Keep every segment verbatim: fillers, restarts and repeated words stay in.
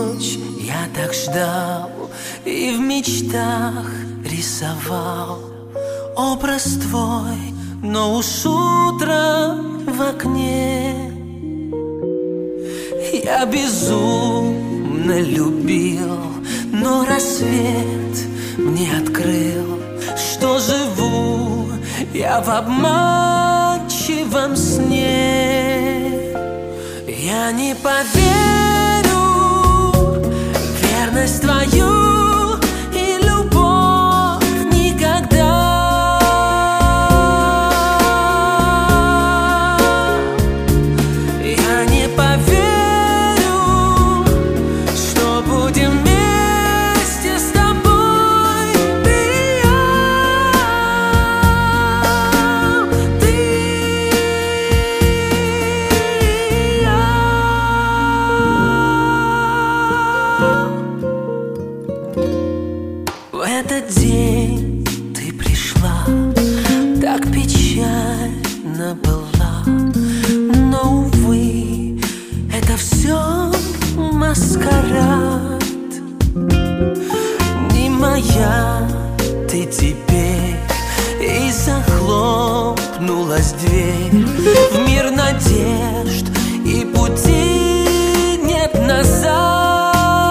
ночь я так ждал и в мечтах рисовал образ твой, но уж утром в окне я безумно любил, но рассвет мне открыл, что живу я в обманчивом сне. Я не поверю в верность твою и любовь никогда. Я не поверю, что будем вместе с тобой ты и я, ты и я. В этот день ты пришла, так печально была, но, увы, это все маскарад. Не моя ты теперь, и захлопнулась дверь в мир надежд, и пути нет назад.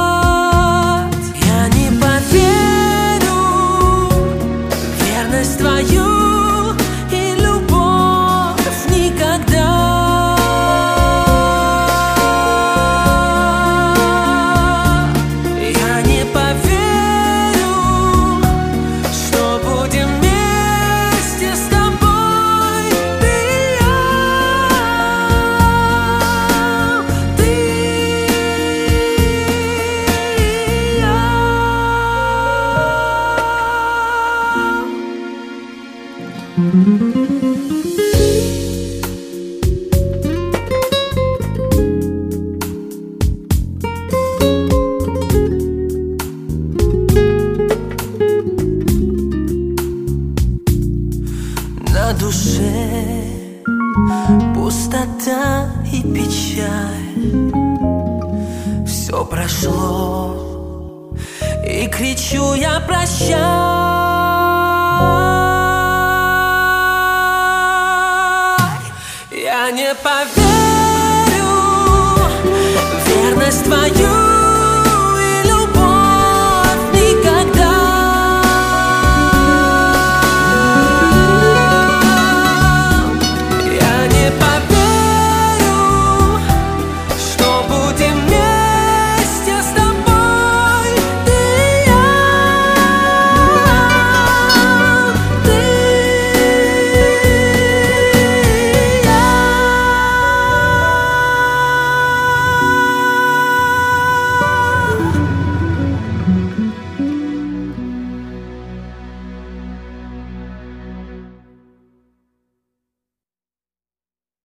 Я не поверю в верность твою и любовь никогда. Я не поверю, что будем вместе с тобой ты и я, ты и я. На душе пустота и печаль, все прошло, и кричу я прощай. Я не поверю